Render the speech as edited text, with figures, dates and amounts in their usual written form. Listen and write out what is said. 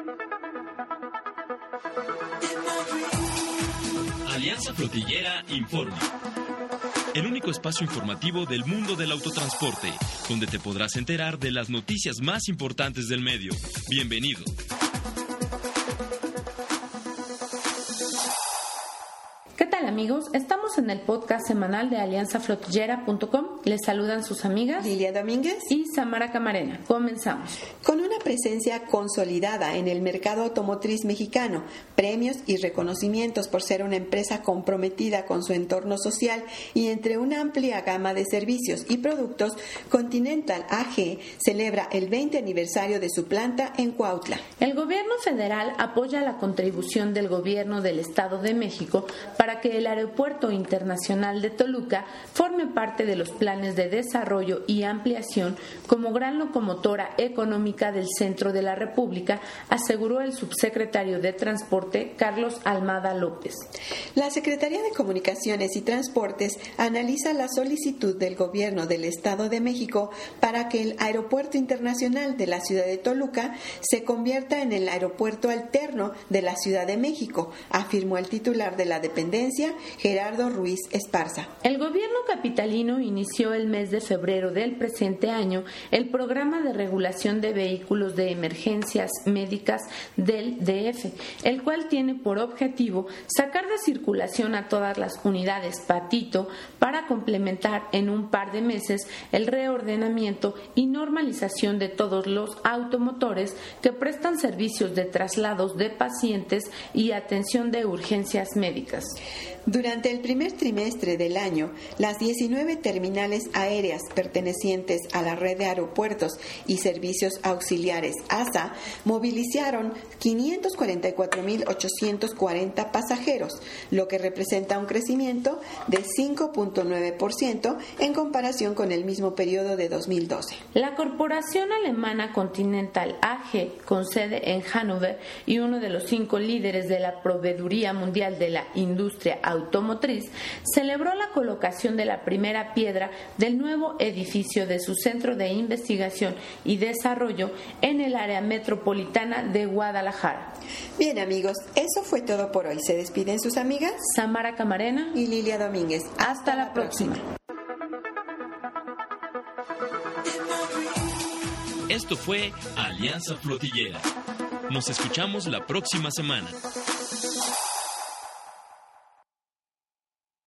Alianza Flotillera informa. El único espacio informativo del mundo del autotransporte, donde te podrás enterar de las noticias más importantes del medio. Bienvenido. ¿Qué tal, amigos? Estamos en el podcast semanal de alianzaflotillera.com. Les saludan sus amigas Lilia Domínguez y Samara Camarena. Comenzamos. Con una presencia consolidada en el mercado automotriz mexicano, premios y reconocimientos por ser una empresa comprometida con su entorno social y entre una amplia gama de servicios y productos, Continental AG celebra el 20 aniversario de su planta en Cuautla. El gobierno federal apoya la contribución del gobierno del Estado de México para que el Aeropuerto Internacional de Toluca forme parte de los planes de desarrollo y ampliación como gran locomotora económica del centro de la República, aseguró el subsecretario de Transporte, Carlos Almada López. La Secretaría de Comunicaciones y Transportes analiza la solicitud del gobierno del Estado de México para que el Aeropuerto Internacional de la Ciudad de Toluca se convierta en el aeropuerto alterno de la Ciudad de México, afirmó el titular de la dependencia, Gerardo Ruiz Esparza. El gobierno capitalino inició el mes de febrero del presente año el programa de regulación de vehículos de emergencias médicas del DF, el cual tiene por objetivo sacar de circulación a todas las unidades Patito para complementar en un par de meses el reordenamiento y normalización de todos los automotores que prestan servicios de traslados de pacientes y atención de urgencias médicas. Durante el primer trimestre del año, las 19 terminales aéreas pertenecientes a la red de aeropuertos y servicios auxiliares ASA movilizaron 544.840 pasajeros, lo que representa un crecimiento de 5.9% en comparación con el mismo periodo de 2012. La corporación alemana Continental AG, con sede en Hannover y uno de los 5 líderes de la proveeduría mundial de la industria automotriz, celebró la colocación de la primera piedra del nuevo edificio de su Centro de Investigación y Desarrollo en el área metropolitana de Guadalajara. Bien, amigos, eso fue todo por hoy. Se despiden sus amigas Samara Camarena y Lilia Domínguez. Hasta la próxima. Esto fue Alianza Flotillera. Nos escuchamos la próxima semana.